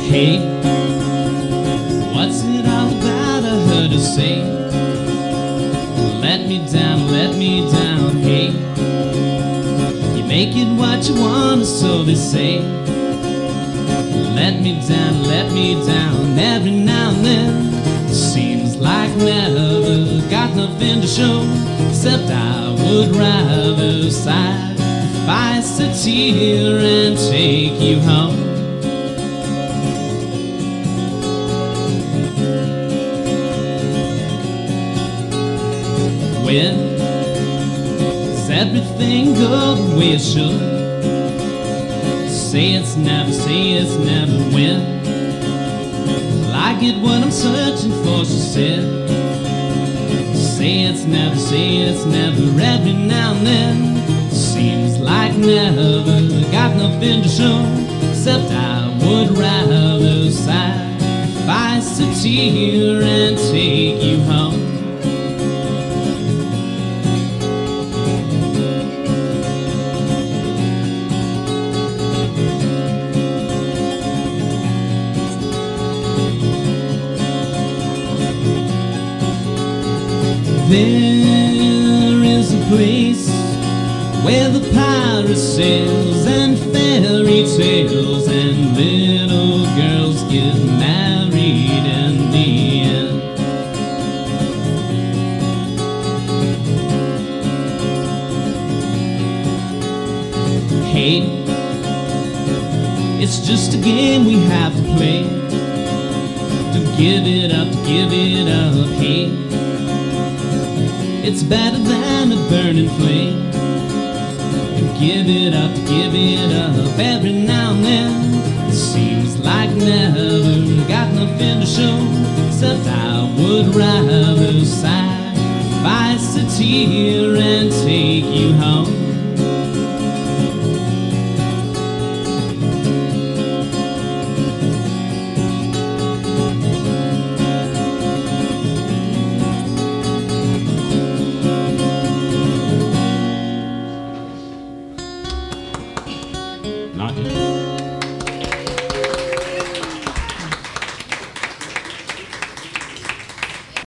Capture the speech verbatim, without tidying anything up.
Hey, what's it all about? I heard her say, let me down, let me down. Hey, you make it what you want, so they say. Let me down, let me down. Every now and then, seems like never. Got nothing to show, except I would rather sigh if I sit here and take you home. When does everything go the way it should? Say it's never, say it's never. When will I get what I'm searching for? She said, say it's never, say it's never. Every now and then, seems like never. Got nothing to show, except I would rather sigh if I sit here and take you home. There is a place where the pirate sails and fairy tales and little girls get married in the end. Hey, it's just a game we have to play. Don't give it up, give it up. Hey, it's better than a burning flame. And give it up, give it up. Every now and then, it seems like never. Got nothing to show, except I would rather sigh if I sit here